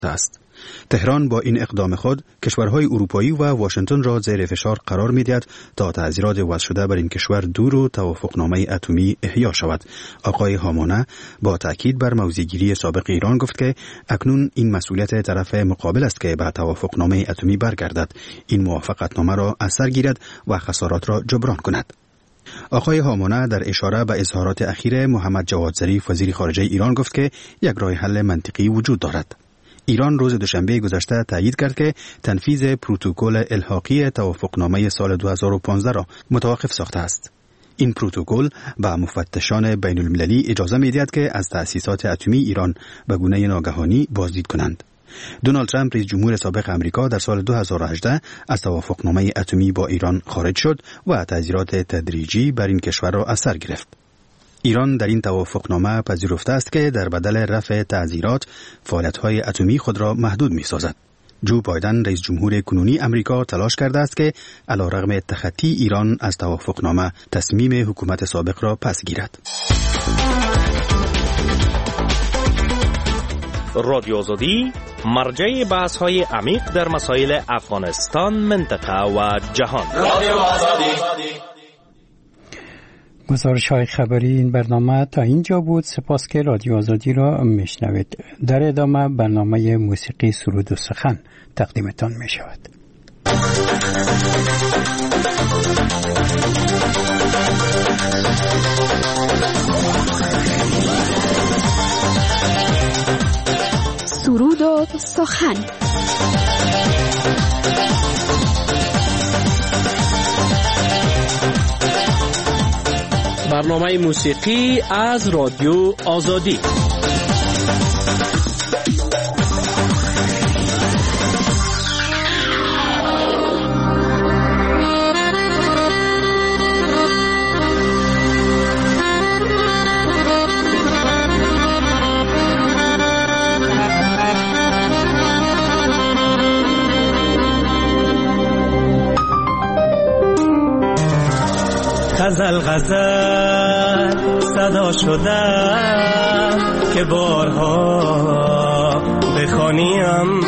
است. تهران با این اقدام خود کشورهای اروپایی و واشنگتن را زیر فشار قرار می‌دهد تا تعزیرات وضع شده بر این کشور دور و توافقنامه اتمی احیا شود. آقای هامانه با تاکید بر موضع‌گیری سابق ایران گفت که اکنون این مسئولیت طرف مقابل است که به توافقنامه اتمی برگردد، این موافقتنامه را از سر گیرد و خسارات را جبران کند. آقای هامانه در اشاره به اظهارات اخیر محمد جواد ظریف وزیر خارجه ایران گفت که یک راه حل منطقی وجود دارد. ایران روز دوشنبه گذشته تایید کرد که تنفیذ پروتکل الحاقی توافقنامه سال 2015 را متوقف ساخته است. این پروتکل به مفتشان بین المللی اجازه می‌دهد که از تأسیسات اتمی ایران به گونه ناگهانی بازدید کنند. دونالد ترامپ رئیس جمهور سابق امریکا در سال 2018 از توافقنامه اتمی با ایران خارج شد و تعزیرات تدریجی بر این کشور را از سر گرفت. ایران در این توافقنامه پذیرفته است که در بدل رفع تعزیرات فعالیت‌های اتمی خود را محدود می‌سازد. جو بایدن رئیس جمهور کنونی امریکا تلاش کرده است که علیرغم تخطی ایران از توافقنامه تصمیم حکومت سابق را پس گیرد. رادیو آزادی مرجع بحث‌های عمیق در مسائل افغانستان، منطقه و جهان. رادیو آزادی. گزارش‌های خبری این برنامه تا اینجا بود. سپاس که رادیو آزادی را میشنوید. در ادامه برنامه موسیقی سرود و سخن تقدیمتان میشود. سرود و سخن. برنامه موسیقی از رادیو آزادی. غزل غزل صدا شده که بارها بخوانیم.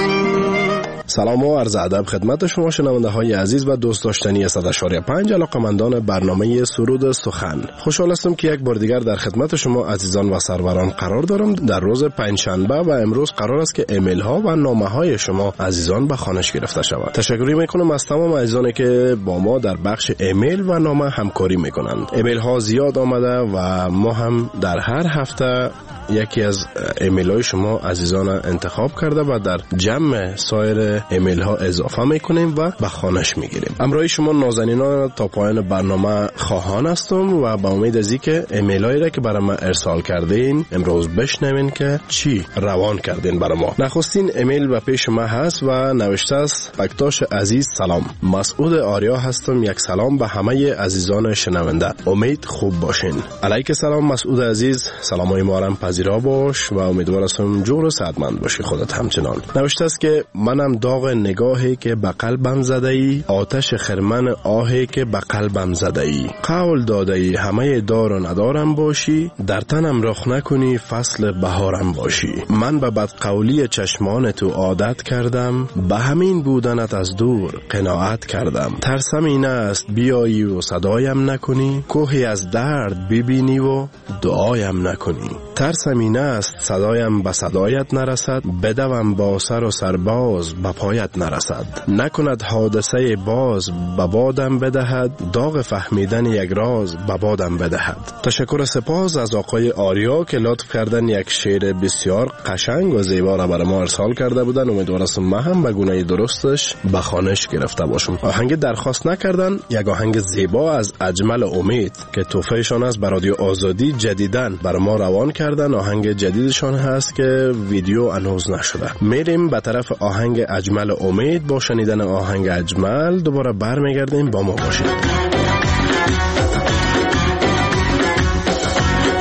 سلام و عرض ادب خدمت شما شنونده های عزیز و دوست داشتنی 100.5 علاقه‌مندان برنامه سرود سخن. خوشحال هستم که یک بار دیگر در خدمت شما عزیزان و سروران قرار دارم. در روز پنجشنبه و امروز قرار است که ایمیل ها و نامه های شما عزیزان به خوانش گرفته شود. تشکر میکنم از تمام عزیزانی که با ما در بخش ایمیل و نامه همکاری میکنند. ایمیل ها زیاد آمده و ما هم در هر هفته یکی از ایمیل های شما عزیزان انتخاب کرده و در جمع سایر ایمیل ها اضافه میکنیم و به خوانش میگیریم. همراه شما نازنینان تا پایان برنامه خواهان هستم و با امید از اینکه ایمیل هایی را که برای ما ارسال کردین امروز بشنوین که چی روان کردین برای ما. نخستین ایمیل به پیش ما هست و نوشته است: بکتاش عزیز سلام، مسعود آریا هستم. یک سلام به همه عزیزان شنونده، امید خوب باشین. علیک سلام مسعود عزیز، سلامای ما را پذیرا باش و امیدوار هستم جور و صحتمند باشی خودت همچنان. نوشته است که منم داغ نگاهی که به قلبم زده ای، آتش خرمن آهی که به قلبم زده ای. قول داده ای همه دار و ندارم باشی، در تنم رخ نکنی فصل بهارم باشی. من به بدقولی چشمان تو عادت کردم، به همین بودنت از دور قناعت کردم. ترسم این است بیایی و صدایم نکنی، کوهی از درد ببینی و دعایم نکنی. ترسم این است صدایم به صدایت نرسد، بدوم با سر و سرباز به پایت نرسد. نکند حادثه باز به بادم بدهد، داغ فهمیدن یک راز به بادم بدهد. تشکر سپاس از آقای آریا که لطف کردن یک شعر بسیار قشنگ و زیبا را برای ما ارسال کرده بودن. امیدوارم ما هم به گونه درستش به خوانش گرفته باشم. آهنگ درخواست نکردن، یک آهنگ زیبا از اجمل امید که توفیشان است برای رادیو آزادی جدیدن برای ما روان کردن. آهنگ جدیدشان هست که ویدیو هنوز نشده. میریم به طرف آهنگ اجمل امید. با شنیدن آهنگ اجمل دوباره برمیگردیم، با ما باشید.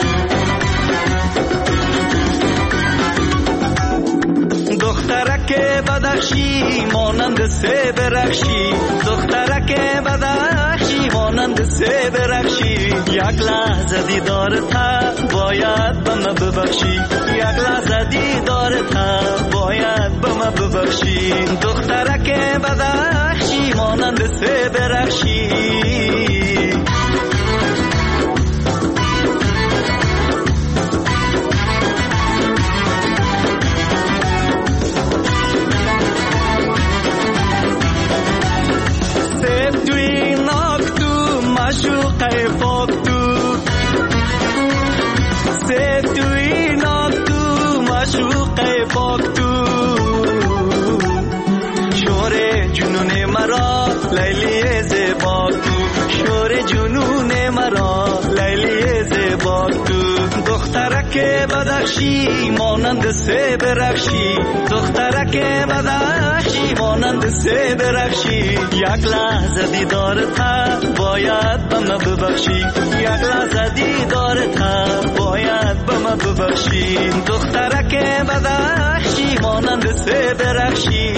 دخترک بدخشی مانند سه برخشی دخترک بدخشی مانند سه برخشی یک لحظه دیدارت باید به من ببخشی یک لحظه دیدارت باید به من ببخشی دخترک بدخشی مانند سه برخشی معشوقه فوق تو سه توی ناک تو معشوقه فوق تو شور جنون مرا لیلی زیبا تو شور جنون مرا لیلی زیبا تو دخترک بدخشی مانند سه برخشی دخترک بدخشی مانند سه برخشی یک لحظه دیدارت باید به من ببخشی یک لحظه دیدارت باید به من ببخشی دخترک بدخشی مانند سه برخشی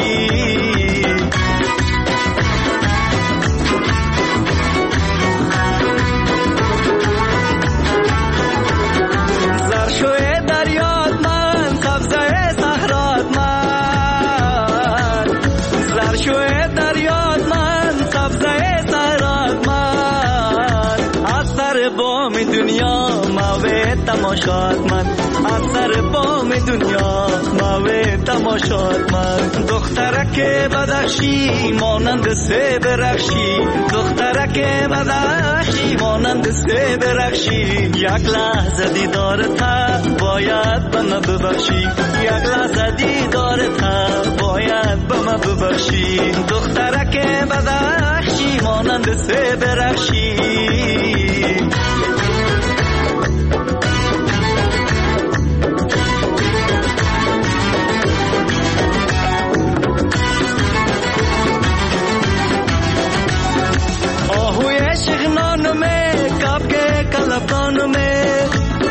زرشوی دریاد من سبزه صحرات من زرشوی دریاد من سبزه صحرات من از سر بام دنیا موه تماشات من از سر بام دنیا موه تماشات من دخترک بدخشی مانند سه برخشی دخترک بدخشی مانند سه برخشی یک لحظه دیدارت باید به من ببخشی یک لحظه دیدارت باید به من ببخشی دخترک بدخشی مانند سه برخشی آهوی شغنان میں کب کے کلبان میں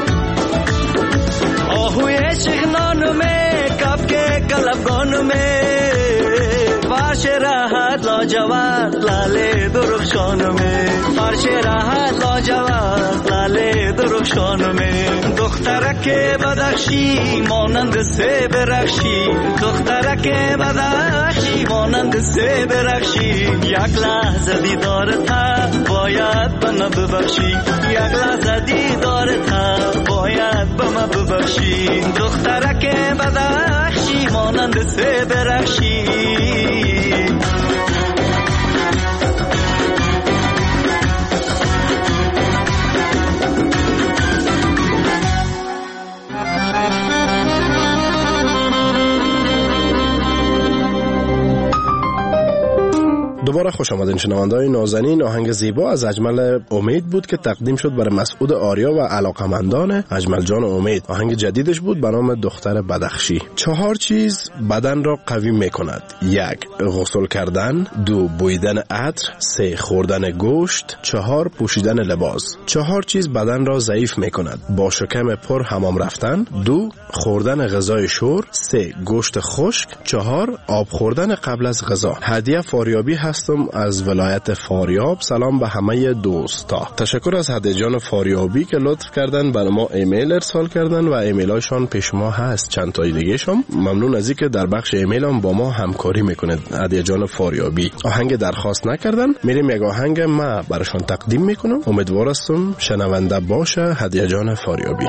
آهوی شغنان میں کب کے کلبان میں فرش راحت لاجواب لالے درخشان میں فرش راحت لاجواب لالے درخشان میں دخترک بدخشی مانند سه برخشی دخترک بدخشی مانند سه برخشی یک لحظه دیدارت باید به من ببخشی یک لحظه دیدارت باید به من ببخشی دخترک بدخشی مانند سه برخشی دوباره خوش آمدین شنونده‌های نازنین. آهنگ زیبا از اجمل امید بود که تقدیم شد برای مسعود آریا و علاقمندان اجمل جان امید. آهنگ جدیدش بود به نام دختر بدخشی. 4 چیز بدن را قوی می‌کند. 1 غسل کردن، 2 بویدن عطر، 3 خوردن گوشت، 4 پوشیدن لباس. 4 چیز بدن را ضعیف می‌کند. با شکم پر حمام رفتن، 2 خوردن غذای شور، 3 گوشت خشک، 4 آب خوردن قبل از غذا. هدیه فاریابی هستم از ولایت فاریاب. سلام به همه دوستا. تشکر از هدیه جان فاریابی که لطف کردن برای ما ایمیل ارسال کردن و ایمیل هاشون پیش ما هست. چند تای دیگه شم ممنون از اینکه در بخش ایمیل هم با ما همکاری میکنید. هدیه جان فاریابی آهنگ درخواست نکردن، میریم یک آهنگ ما براشون تقدیم میکنم. امیدوارم شنونده باشه. هدیه جان فاریابی.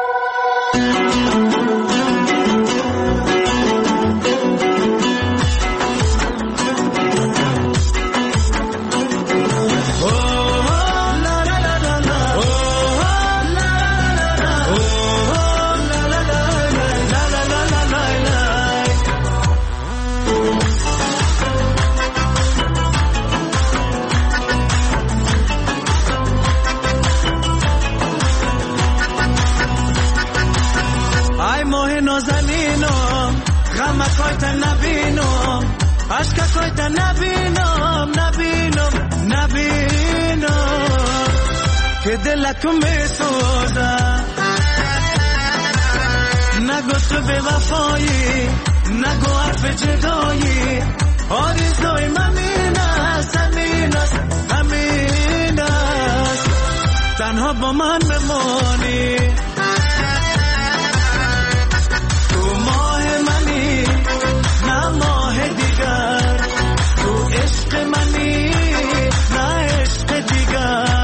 تو می سوزم نگو تو به وفایی نگو حرف جدایی آرزوی من این است همین است تنها با من بمانی تو ماه منی نه ماه دیگر تو عشق منی نه عشق دیگر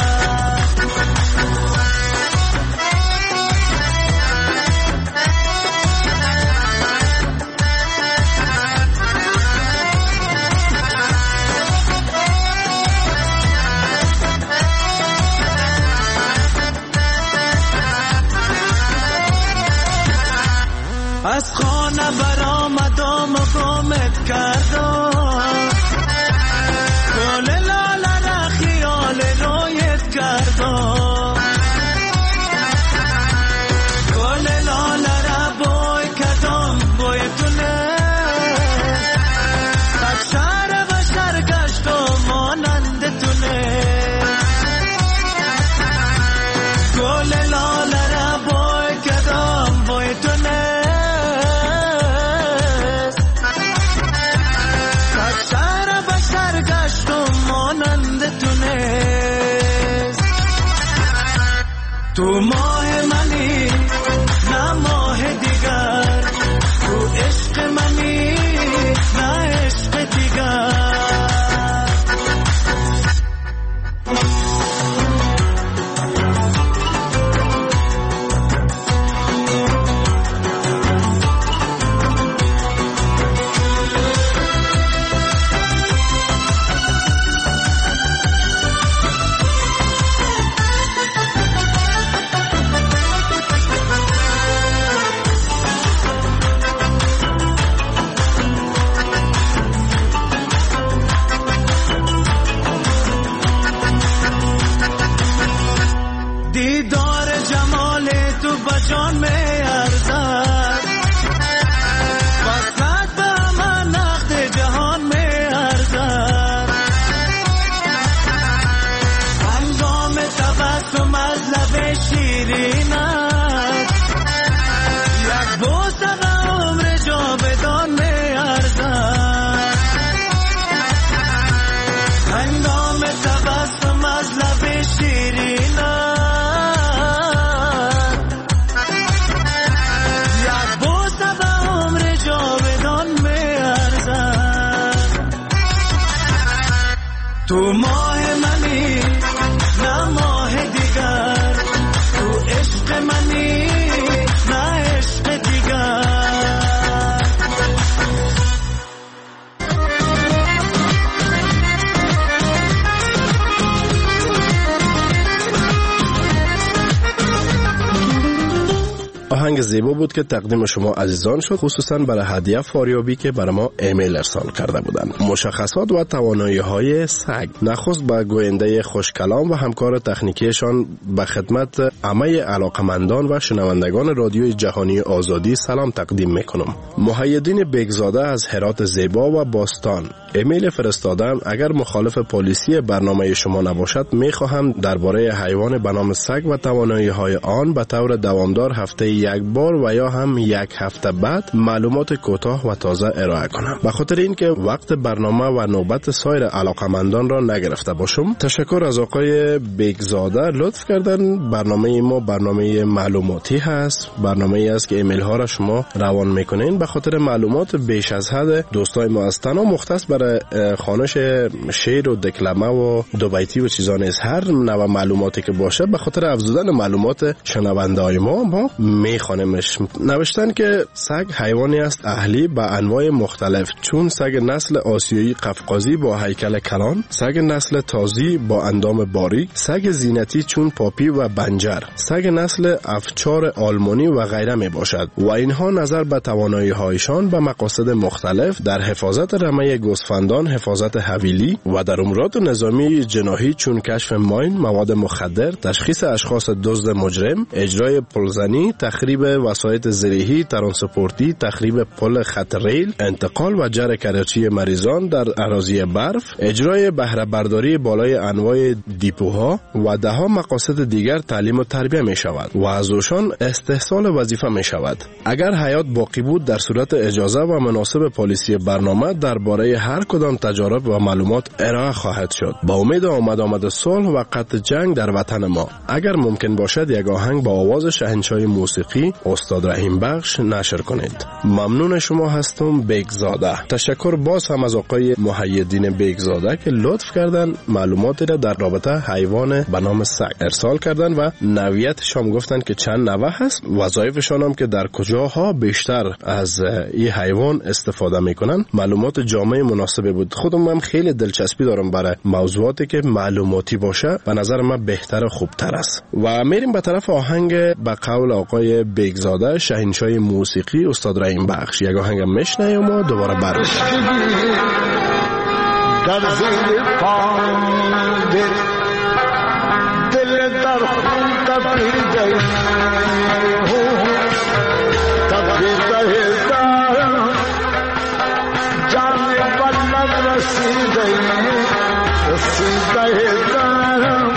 از خانه برآمدم و گمت کردم گل لاله را خیال رویت کردم گل لاله را بوی کردم بوی تونه از شهر بشر گشتم مانند تونه گل لاله را بوی کردم بوی تونه تو ماه منی نه ماه دیگر تو عشق منی نه عشق دیگر دیدار جمال تو بجان میں ارزد وسط به من نقد جهان میں ارزد هنگام تبسم از لب شیرینت یک بوسه به عمر جاودان میں ارزد هنگام تبسم از لب شیرینت تو ماه منی نه ماه دیگر تو عشق منی نه عشق دیگر آهنگ زیبا بود که تقدیم شما عزیزان شد، خصوصا برای هدیه فاریابی که برای ما ایمیل ارسال کرده بودند. مشخصات و توانایی‌های سگ. نخست به گوینده خوشکلام و همکار تکنیکیشان به خدمت همه علاقمندان و شنوندگان رادیوی جهانی آزادی سلام تقدیم میکنم. محیدین بیگزاده از هرات زیبا و باستان ایمیل فرستادم. اگر مخالف پلیسی برنامه شما نباشد میخواهم درباره حیوان به نام سگ و توانایی‌های آن به طور دوامدار هفته یک بار و یا هم یک هفته بعد معلومات کوتاه و تازه ارائه کنم. به خاطر اینکه وقت برنامه و نوبت سایر علاقمندان را نگرفته باشم، تشکر از آقای بیگزاده. لطف کردن برنامه ما برنامه معلوماتی هست، برنامه‌ای است که ایمیل ها را شما روان میکنین. به خاطر معلومات بیش از حد دوستای ما از تنها مختص برای خوانش شعر و دکلمه و دو بیتی و چیزان از هر نوع معلوماتی که باشه، به خاطر افزودن معلومات شنونده‌های ما میخوانمش. نوشتن که سگ حیوانی است اهلی با انواع مختلف، چون سگ نسل آسیایی قفقازی با هیکل کلان، سگ نسل تازی با اندام باریک، سگ زینتی چون پاپی و بنجر، سگ نسل افچار آلمانی و غیره می باشد و اینها نظر به توانایی هایشان به مقاصد مختلف در حفاظت رمه گوسفندان، حفاظت حویلی و در امورات نظامی جناحی چون کشف ماین، مواد مخدر، تشخیص اشخاص دزد مجرم، اجرای پلزنی، تخریب وسایط زرهی، ترانسپورتی، تخریب پل خط ریل، انتقال و جر کرچی مریضان در اراضی برف، اجرای بهره برداری بالای انواع دیپوها و دهها مقاصد دیگر تعلیم و تربیه می شود و از اوشان استحصال وظیفه می شود. اگر حیات باقی بود در صورت اجازه و مناسب پالیسی برنامه درباره هر کدام تجارب و معلومات ارائه خواهد شد. با امید آمد صلح و قطع جنگ در وطن ما. اگر ممکن باشد یک آهنگ با آواز شاهنشاه موسیقی استاد رحیم بخش نشر کنید. ممنون شما هستم بیگزاده. تشکر باز هم از آقای محیدین بیگزاده که لطف کردن معلوماتی را در رابطه حیوان به نام سگ ارسال کردن و نوعیتش هم گفتن که چند نوع هست، وظایفشان هم که در کجاها بیشتر از این حیوان استفاده میکنن. معلومات جامع مناسبی بود. خودم هم خیلی دلچسپی دارم برای موضوعاتی که معلوماتی باشه، به نظر من بهتر و خوبتر است. و میریم به طرف آهنگ به قول آقای بیگزاده شاهنشاه موسیقی استاد رحیم بخش. یک آهنگ میشنویم و دوباره برمیگردیم. در زیر پاند دل در خون تپیده تپیده دارم جان بلد رسیده دارم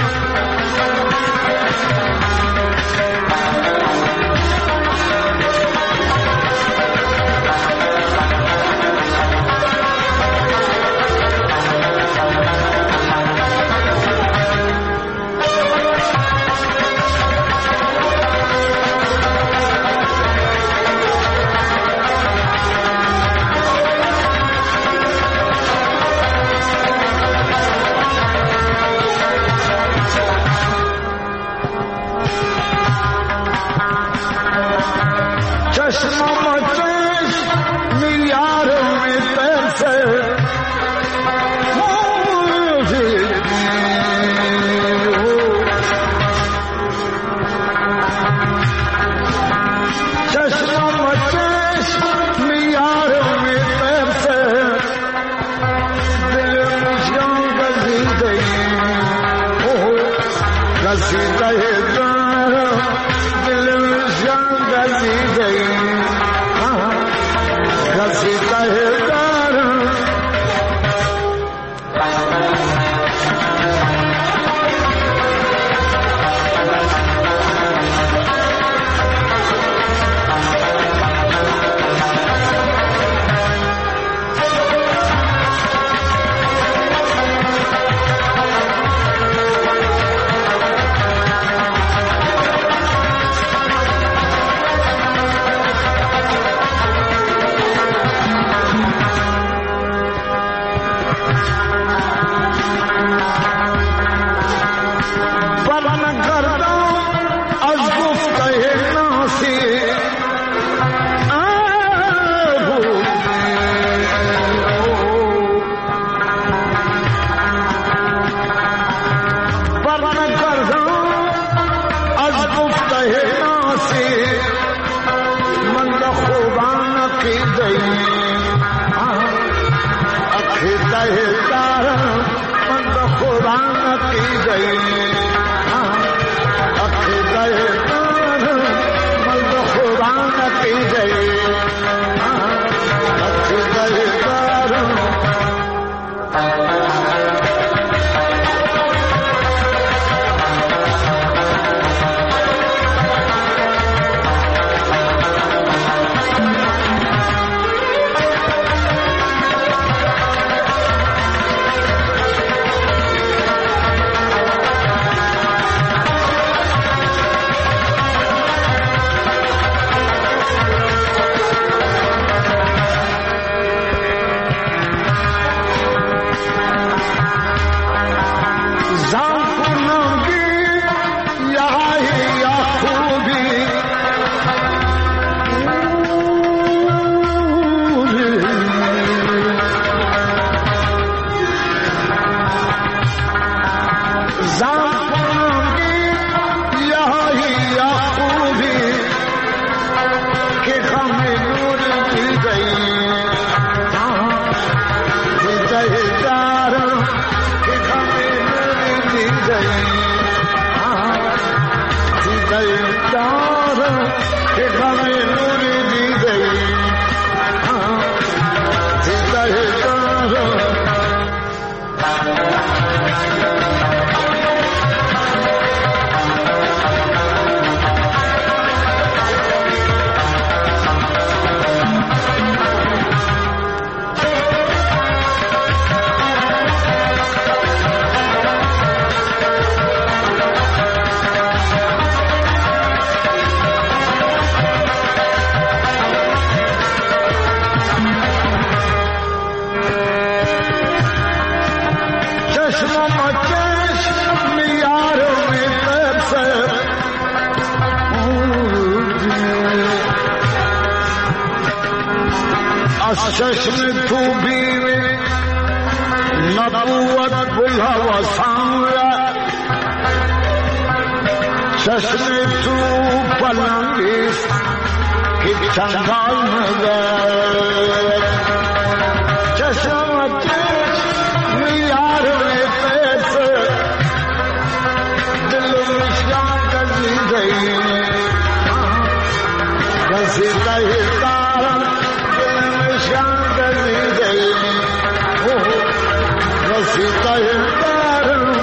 از چشم تو بینی نبود گل و سنگه چشم تو پلنگیست که چنگال نده چشم میار میپیسه دل مشکان کزیده کزیده دارم دل مشکان کزیده کزیده دارم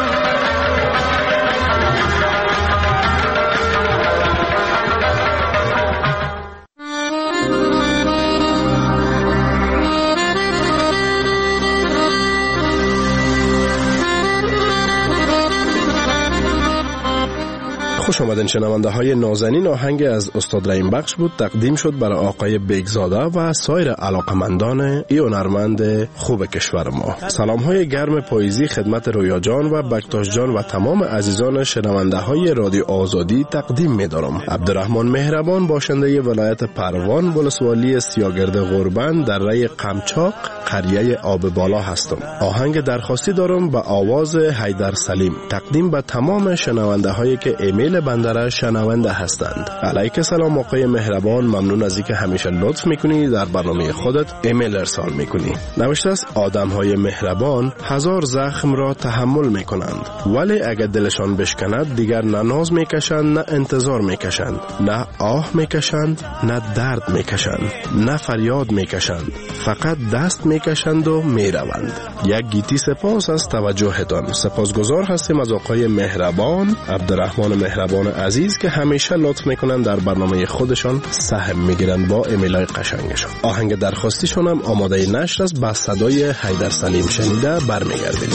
خوش آمدین شنونده های نازنین. آهنگ از استاد رحیم بخش بود، تقدیم شد برای آقای بیگزاده و سایر علاقمندان ای هنرمند خوب کشور ما. سلام های گرم پاییزی خدمت رویا جان و بکتاش جان و تمام عزیزان شنونده های رادیو آزادی تقدیم می دارم. عبدالرحمن مهربان باشنده ولایت پروان ولسوالی سیاگرد غربند در ری قمچاق قریه آب بالا هستم. آهنگ درخواستی دارم به آواز حیدر سلیم، تقدیم به تمام شنونده هایی که ایمیل بنده شنونده هستند. علیک سلام آقای مهربان، ممنون از اینکه همیشه لطف میکنی در برنامه خودت ایمیل ارسال میکنی. نوشته است آدم های مهربان هزار زخم را تحمل میکنند، ولی اگر دلشان بشکند دیگر نه ناز میکشند نه انتظار میکشند، نه آه میکشند نه درد میکشند، نه فریاد میکشند، فقط دست میکشند و میروند. یک گیتی سپاس از توجهتان. سپاسگزار هستیم از آقای مهربان، عبدالرحمن مهربان عزیز که همیشه لطف میکنن در برنامه خودشان سهم میگیرن با ایمیلای قشنگشان. آهنگ درخواستیشون هم آماده نشر است، با صدای حیدر سلیم شنیده برمیگردیم.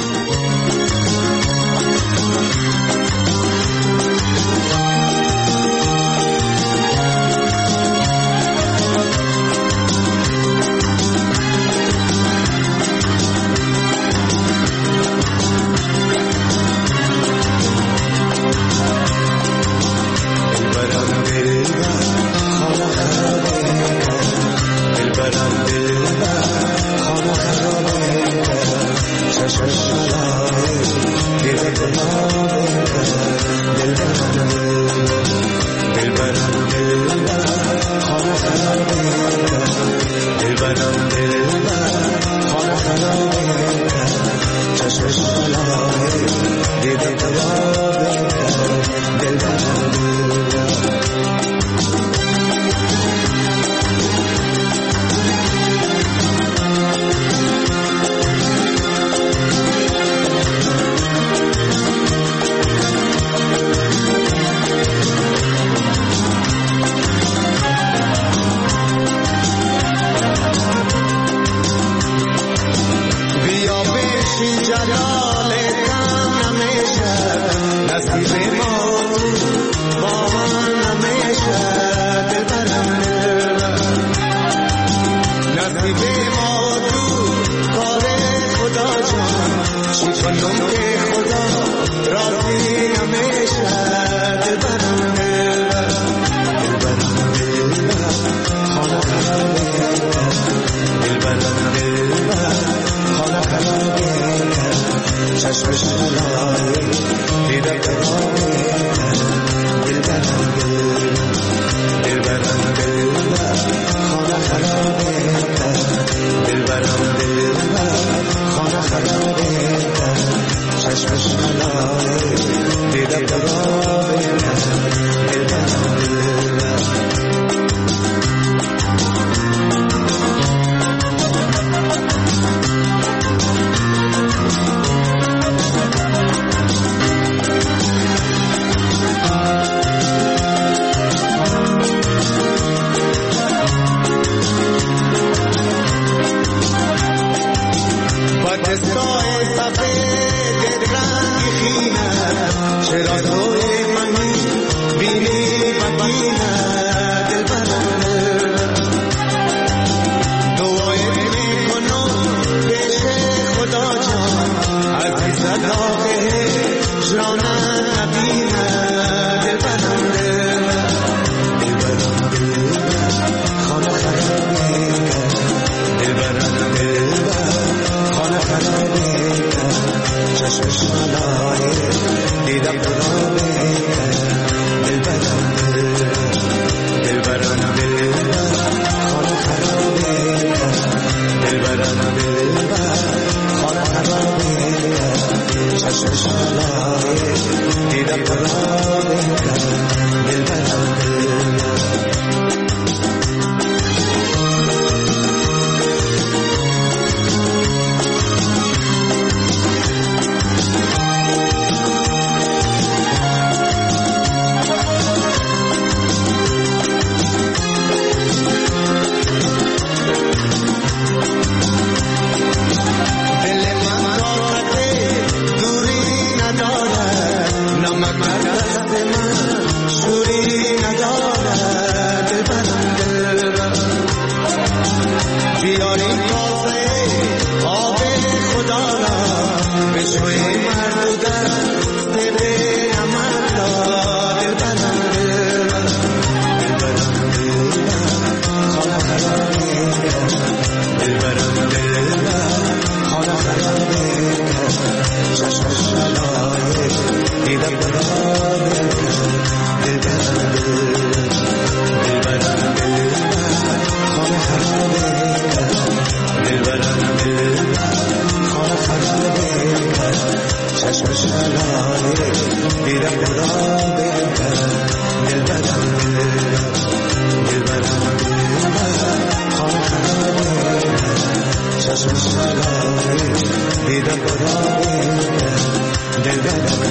چشم سلامه بیده برامه دل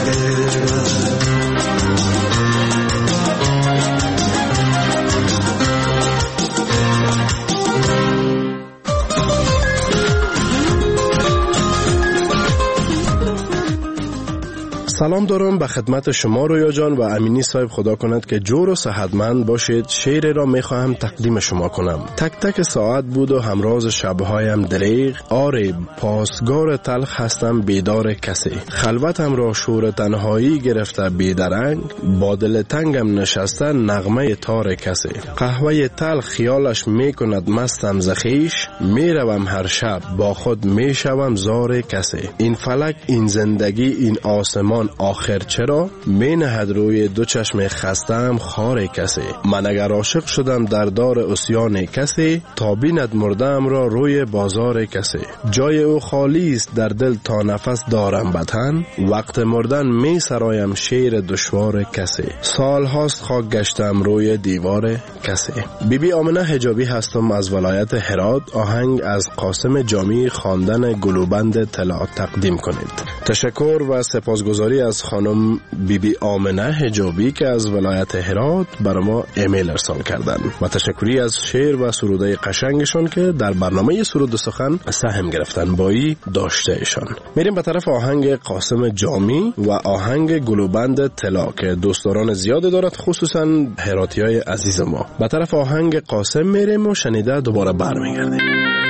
سلام دارم به خدمت شما رویا جان و امینی صاحب. خدا کند که جور و صحتمند باشید. شعر را میخواهم تقدیم شما کنم. تک تک ساعت بود و همراز شبهایم دریغ، آره پاسگار تلخ هستم بیدار کسی، خلوتم را شور تنهایی گرفته بیدرنگ، با دل تنگم نشسته نغمه تار کسی، قهوه تلخ خیالش میکند مستم زخیش، میروم هر شب با خود میشوم زار کسی، این فلک این زندگی این آسمان آخر چرا می نهد روی دو چشم خستم خار کسی، من اگر عاشق شدم در دار اسیان کسی، تا بیند مردم را روی بازار کسی، جای او خالی است در دل تا نفس دارم بطن، وقت مردن می سرایم شیر دشوار کسی، سال هاست خاک گشتم روی دیوار کسی. بیبی آمنه حجابی هستم از ولایت هرات. آهنگ از قاسم جامی خواندن گلوبند طلا تقدیم کنید. تشکر و سپاسگزاری از خانم بیبی آمنه حجابی که از ولایت هرات برای ما ایمیل ارسال کردن و تشکری از شعر و سروده قشنگشون که در برنامه سرود سخن سهم گرفتن بایی داشته ایشان. میریم به طرف آهنگ قاسم جامی و آهنگ گلوبند طلا که دوستداران زیاد دارد، خصوصا هراتیای عزیز ما. به طرف آهنگ قاسم میریم و شنیده دوباره برمیگردیم.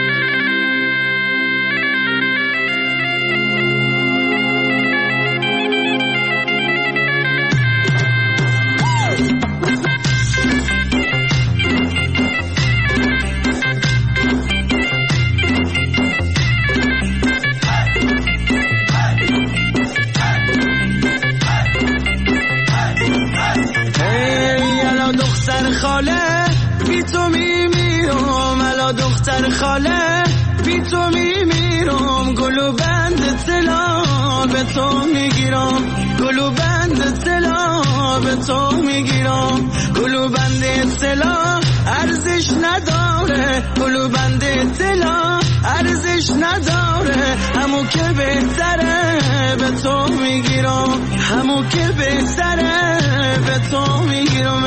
خاله بی تو میمیرم، گلو بند طلا به تو میگیرم، گلو بند طلا به تو میگیرم، گلو بند طلا ارزش نداره، گلو بند طلا ارزش نداره، همو که بهتره به تو میگیرم، همو که بهتره به تو میگیرم.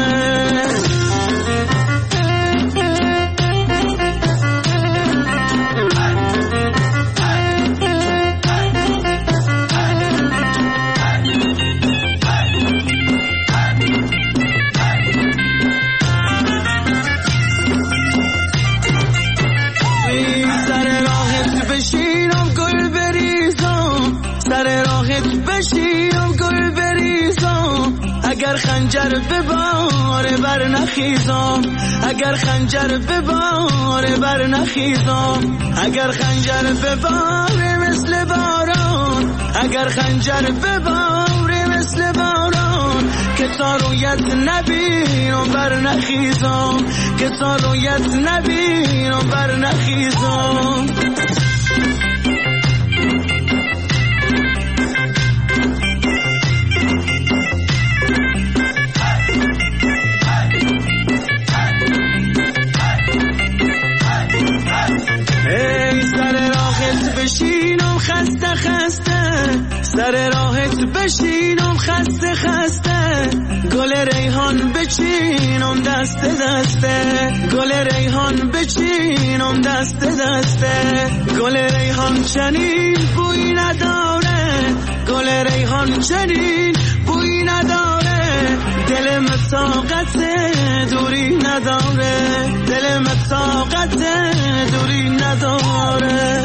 اگر خنجر به بار بر نخیزم، اگر خنجر به بار بر نخیزم، اگر خنجر به بار مثل باران، اگر خنجر به بار مثل باران، که تا رویت نبینم بر نخیزم، که تا رویت نبینم بر نخیزم. بشینم خسته خسته، سر راحت بشینم خسته خسته، گل ریحان بچینم دست دسته، گل ریحان بچینم دست دسته، گل ریحان چنین بوی نداره، گل ریحان چنین بوی نداره، دلم طاقت دوری نداره، دلم طاقت دوری نداره.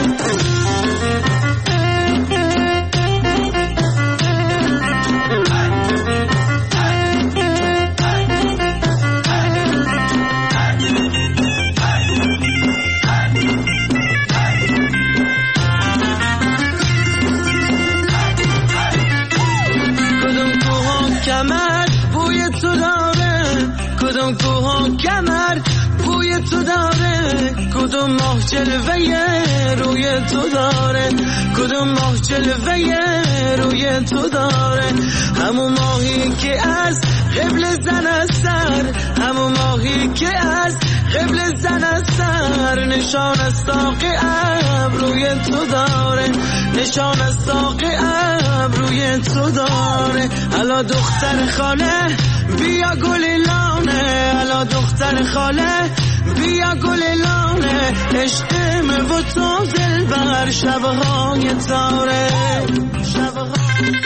کدوم کوها کمر بوی تو داره، کدوم ماه جلوه روی تو داره، کدوم ماه جلوه روی تو داره، همون ماهی که از قبل زن از سر، همون ماهی که از قبل زن از سر، نشان از ساق ابروی تو داره، نشان از ساق ابروی تو داره. الا دختر خاله بیا گل لانه، الا دختر خاله بیا گل لانه، عشقم و تو دلبر شبهای تاره، شبهای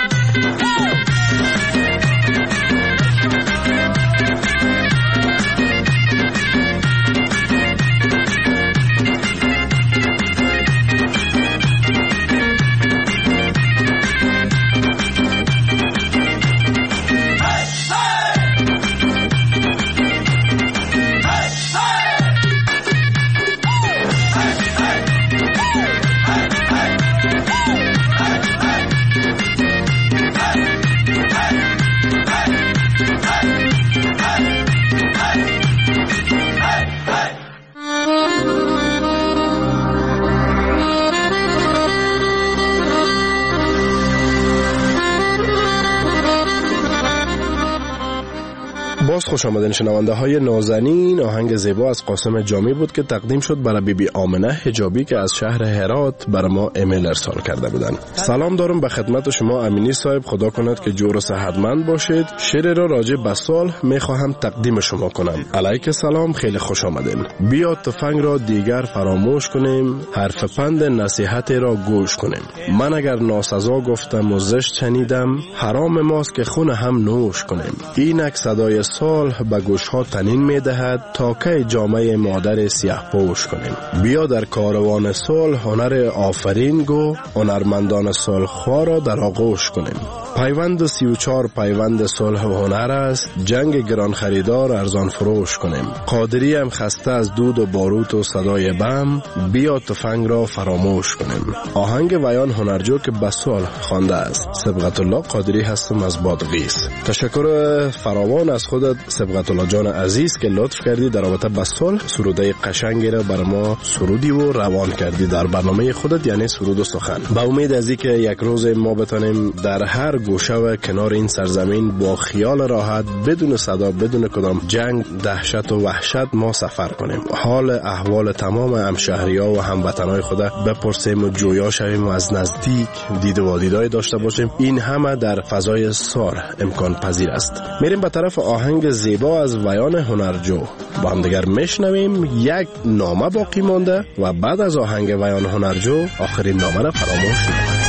باز خوش آمدین شنونده های نازنین. آهنگ زیبا از قاسم جامی بود که تقدیم شد برای بیبی آمنه حجابی که از شهر هرات برای ما ایمیل ارسال کرده بودن. سلام دارم به خدمت شما امینی صاحب، خدا کند که جور و صحتمند باشید. شعر را راجع به سال میخواهم تقدیم شما کنم. علیک سلام، خیلی خوش آمدین. بیا تفنگ را دیگر فراموش کنیم، حرف پند نصیحت را گوش کنیم. من اگر ناسزا گفتم و زشت شنیدم، حرام ماست که خون هم نوش کنیم. اینک صدای سال به گوش ها تنین می دهد، تا که جامعه مادر سیاه پوش کنیم. بیا در کاروان سال هنر آفرین گو، هنرمندان سال خواه را در آغوش کنیم. پیوند 34 پیوند صلح و هنر است، جنگ گران خریدار ارزان فروش کنیم. قادری هم خسته از دود و باروت و صدای بم، بیا تفنگ را فراموش کنیم. آهنگ ویان هنرجو که به سال خوانده است سبقت الله قادری هستم از بادغیس. تشکر فراوان از خودت سبقت الله جان عزیز که لطف کردی در رابطه با سال سروده قشنگی را بر ما سرودی و روان کردی در برنامه خودت، یعنی سرود و سخن. با امید از اینکه یک روز ما بتونیم در هر گوشه و کنار این سرزمین با خیال راحت بدون صدا بدون کدام جنگ دهشت و وحشت ما سفر کنیم، حال احوال تمام همشهری‌ها و هموطنای خود بپرسیم و جویا شویم و از نزدیک دید و دیدار داشته باشیم. این همه در فضای سار امکان پذیر است. میریم به طرف آهنگ زیبا از ویان هنرجو، با هم دیگر میشنویم. یک نامه باقی مانده و بعد از آهنگ ویان هنرجو آخرین نامه را فراموش نکنید.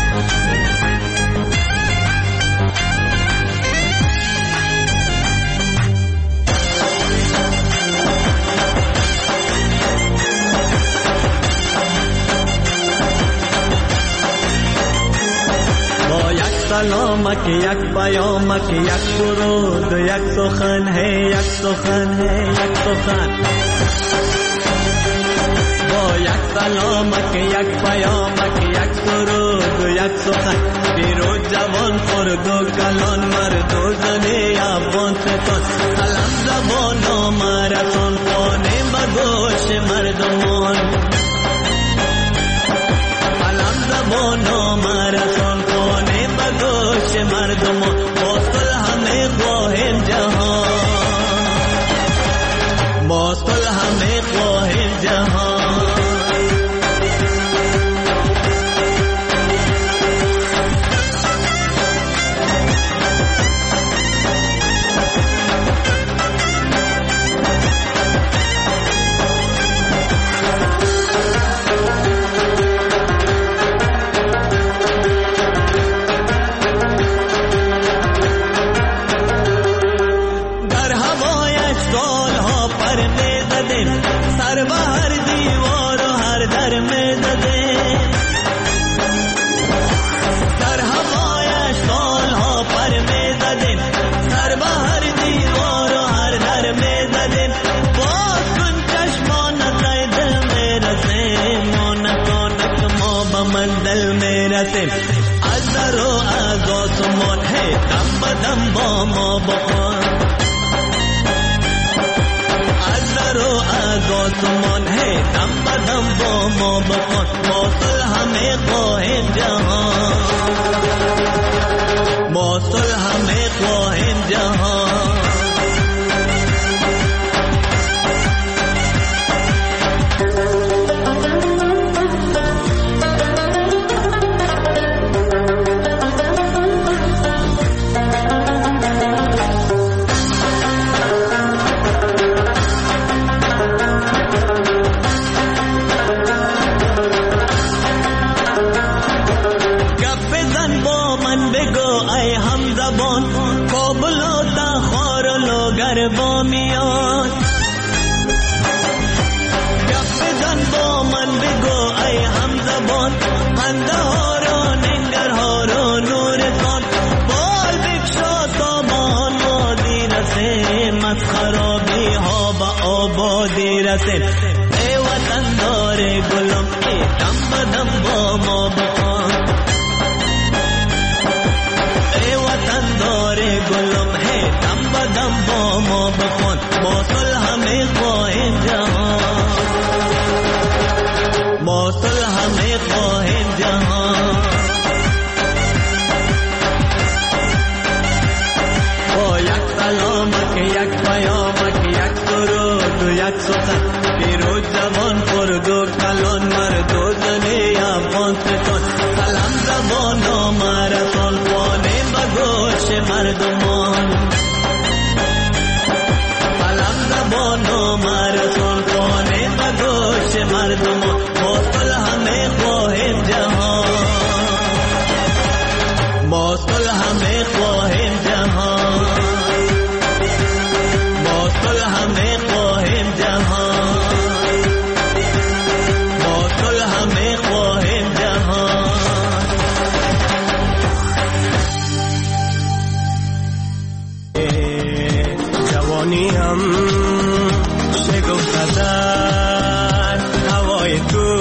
سلامک یک پیامک یک درود یک سخن ہے یک سخن ہے یک سخن، با یک سلامک یک پیامک یک درود یک سخن، پیرو جوان خرد و کلان مرد و زن افغان ستان، علم زبان و مرتان خانه بگوش مردمان، علم زبان و مرتان خانه بگوش مردمان، با صلح همه خواهیم جهان، با صلح همه خواهیم جهان. سر به هر دیوار و هر در می زدیم، در هوایش سالها پر می زدیم، سر به هر دیوار و هر در می زدیم، باز کن چشمانت ای دل می رسیم، ما نکنک ما به منزل می رسیم، از در و از آسمان هی دم به دم با ما بخوان، از آسمان ہے دم بدم با ما بخوان، با صلح ہمیں خواہیم جہان، با صلح ہمیں خواہیم جہان. گر با میاد گپ بزن با من بگو ای همزبان پنده ها را ننگرها را نورتان بال بکشا تا با وادی رسیم از خرابی ها به آبادی رسیم ای وطن دار گلم ای دم بدم با ما بخوان ای وطن دار گلم ای دم بدم با ما بخوان با صلح می خواهیم جهان با صلح می خواهیم جهان با یک سلامک یک پیامک یک درود و یک سخن پیروز زبان خرد و کلان مرد و زن افغانستان سلام زبان و مرسان خوانه بگوش مردمان سلام زبان و مرسان خوانه بگوش مردمان با صلح می خواهیم جهان با صلح می خواهیم جهان با صلح می خواهیم جهان با صلح می خواهیم جهان جوانی هم شگفت در هوای تو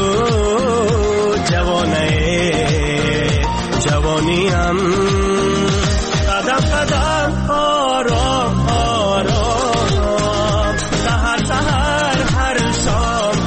جوانی هم قدم قدم آرام آرام سهر سهر هر شام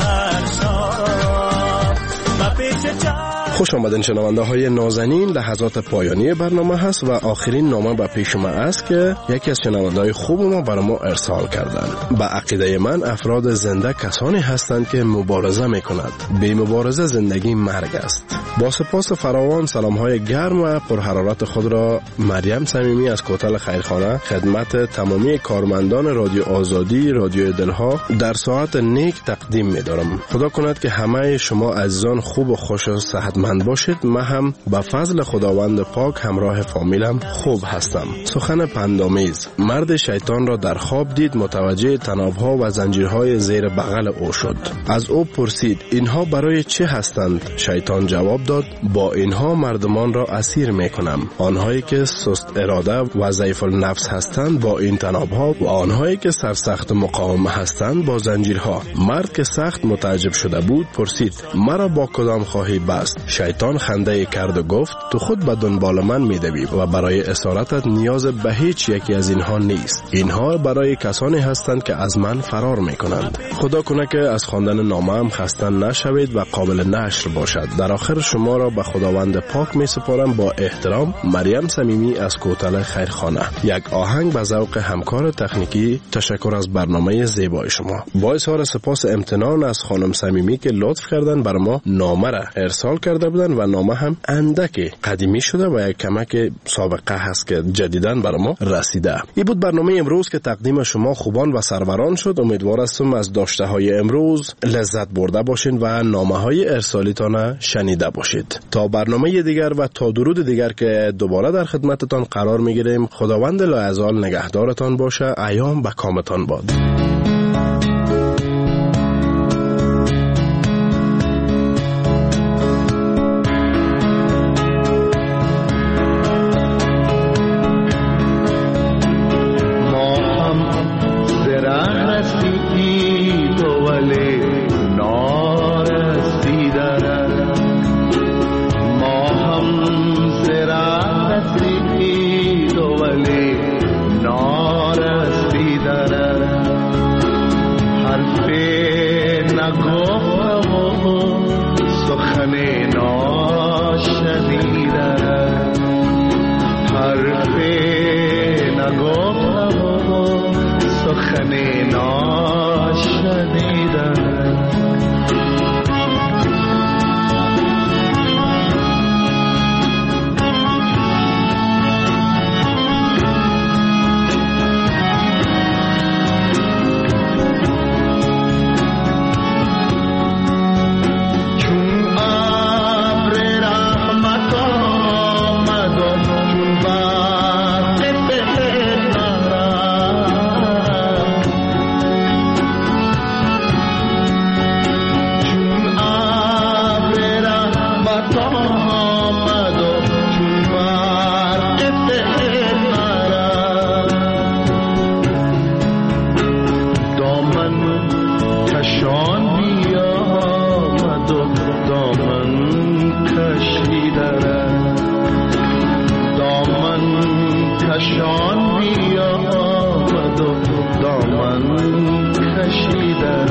و پیش خوش آمدین شنونده های نازنین. لحظات پایانی برنامه هست و آخرین نامه به پیش ما است که یکی از شنونده های خوب ما برای ما ارسال کردن. به عقیده من افراد زنده کسانی هستند که مبارزه میکنند. بی مبارزه زندگی مرگ است. با سپاس فراوان سلام های گرم و پرحرارت خود را مریم صمیمی از کوتل خیرخانه خدمت تمامی کارمندان رادیو آزادی رادیو دلها در ساعت نیک تقدیم می‌دارم. خدا کند که همه شما عزیزان خوب و خوش و صحتمند باشید. من هم به فضل خداوند پاک همراه فامیلم خوب هستم. سخن پندآمیز: مرد شیطان را در خواب دید، متوجه طناب‌ها و زنجیرهای زیر بغل او شد. از او پرسید اینها برای چه هستند؟ شیطان جواب داد با اینها مردمان را اسیر میکنم. آنهایی که سست اراده و ضعیف النفس هستند با این طناب‌ها و آنهایی که سرسخت مقاومه هستند با زنجیرها. مرد که سخت متعجب شده بود پرسید مرا با کدام خواهی بست؟ شیطان خنده کرد و گفت تو خود به دنبال من میدوی و برای اسارتت نیاز به هیچ یکی از اینها نیست. اینها برای کسانی هستند که از من فرار میکنند. خدا کنه که از خواندن نامه هم خسته نشوید و قابل نشر باشد. در آخر شما را به خداوند پاک می سپارم. با احترام مریم صمیمی از کوتل خیرخانه. یک آهنگ به ذوق همکار تکنیکی. تشکر از برنامه زیبای شما. با اظهار سپاس امتنان از خانم صمیمی که لطف کردن بر ما نامه را ارسال کرده بودن و نامه هم اندکی قدیمی شده و یک کمک سابقه هست که جدیداً بر ما رسیده. این بود برنامه امروز که تقدیم شما خوبان و سروران شد. امیدوار هستم از داشته های امروز لذت برده باشین و نامه های ارسالیتان شنیده باشید. تا برنامه دیگر و تا درود دیگر که دوباره در خدمتتان قرار میگیریم، خداوند لایزال نگهدارتان باشه. ایام به کامتان باد. کشیده دامن کشان بیا آمد و دامن کشیده